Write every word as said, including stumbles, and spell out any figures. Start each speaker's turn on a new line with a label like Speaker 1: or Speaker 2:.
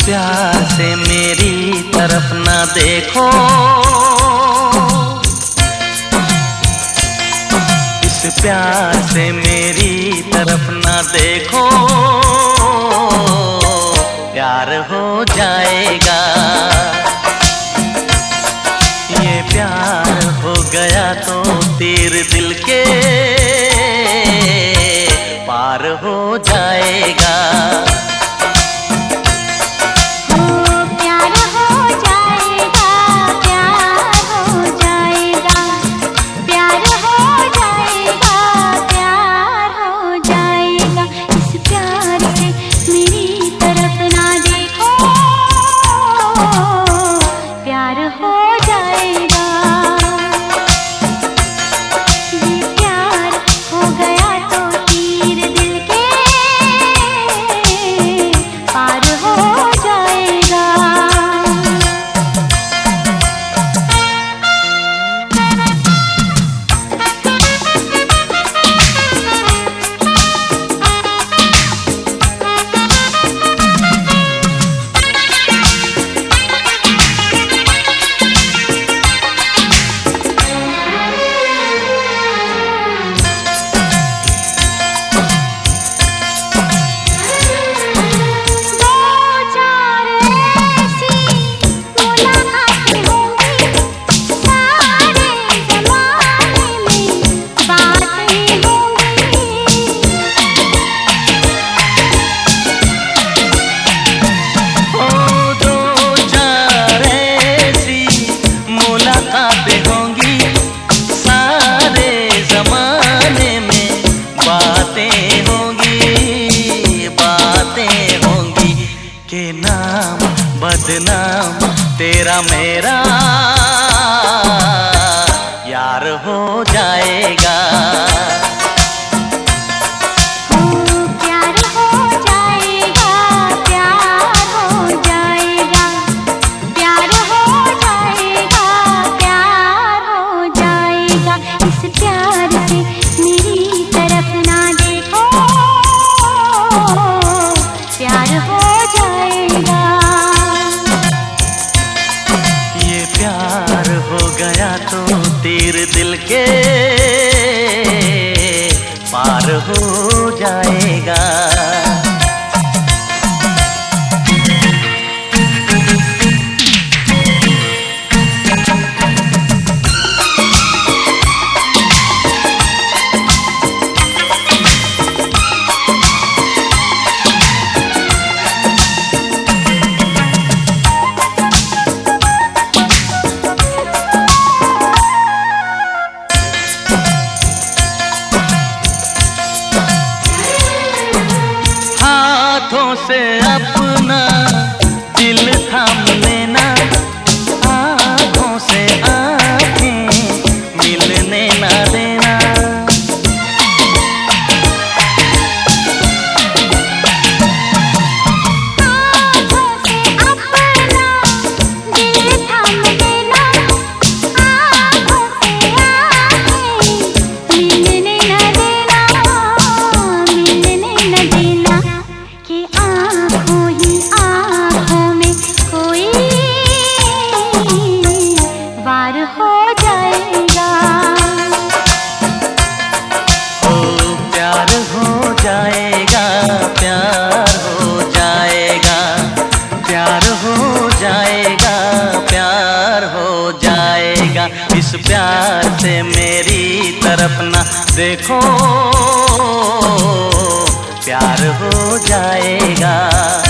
Speaker 1: प्यार से मेरी तरफ ना देखो, इस प्यार से मेरी तरफ ना देखो, प्यार हो जाएगा। ये प्यार हो गया तो तीर दिल के पार हो जाएगा। के नाम बदनाम तेरा मेरा यार हो जाएगा।
Speaker 2: प्यार हो जाएगा, प्यार हो जाएगा, प्यार हो जाएगा, प्यार हो जाएगा। इस प्यार से मेरी तरफ ना देखो, प्यार हो जाएगा।
Speaker 1: ये प्यार हो गया तो तीर दिल के पार हो जाएगा। हाथों से अपना दिल थाम लेना, आँखों से आँखें मिलने ना देना।
Speaker 2: हाथों से अपना दिल थाम लेना, आँखों से आँखें मिलने ना देना, मिलने ना देना। कि आँखों ही आँखों में कोई वार हो जाएगा।
Speaker 1: ओ प्यार हो जाएगा, प्यार हो जाएगा, प्यार हो जाएगा, प्यार हो जाएगा। इस प्यार से मेरी तरफ ना देखो, प्यार हो जाएगा।